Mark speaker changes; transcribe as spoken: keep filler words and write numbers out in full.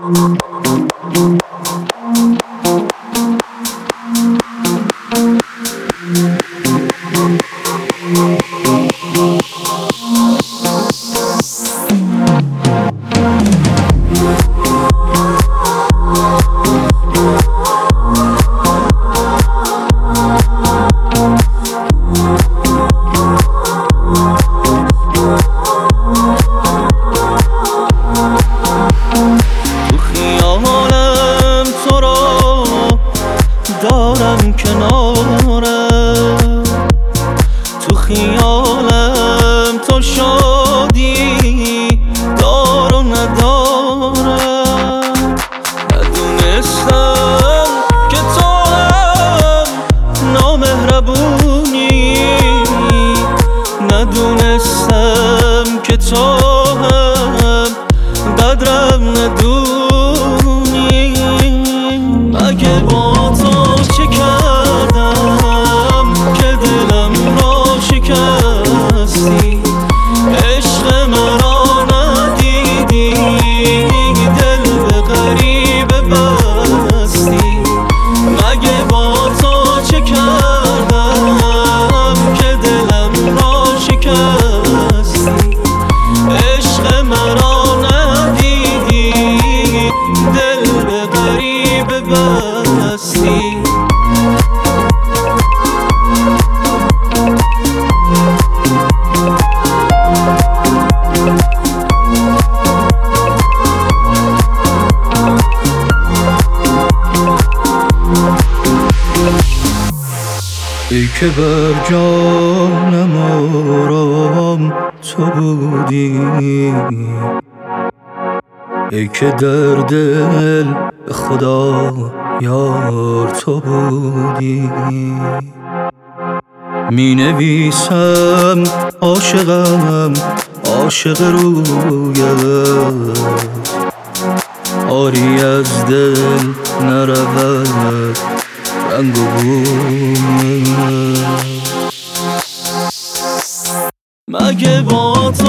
Speaker 1: دارم کنارم، تو خیالم تو شادی دار و ندارم. ندونستم که تو هم نامهربونی، ندونستم که تو هم قدرم ندونی. مگه با تو چه کردم که دلم را شکستی؟ عشق مرا ندیدی، دل به غریبه بستی. مگه با تو چه کردم که دلم را شکستی؟ عشق مرا ندیدی، دل به غریبه بستی. ای که بر جانم آرام تو بودی، ای که در دل خدا یار تو بودی. می نویسم عاشقم عاشق رویت، آری از دل نرود رنگ و بویت. مگه با تو